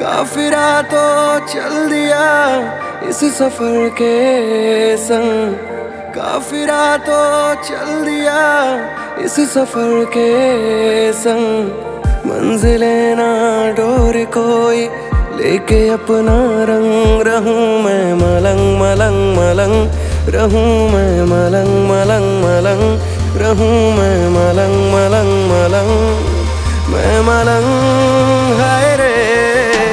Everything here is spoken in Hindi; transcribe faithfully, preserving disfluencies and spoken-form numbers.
काफिरा तो चल दिया इस सफर के संग, काफिरा तो चल दिया इस सफर के संग। मंजिलें ना डोर कोई लेके अपना रंग, रहूं मैं मलंग मलंग मलंग, रहूं मैं मलंग मलंग मलंग, रहूं मैं मलंग मलंग मलंग, मैं मलंग है।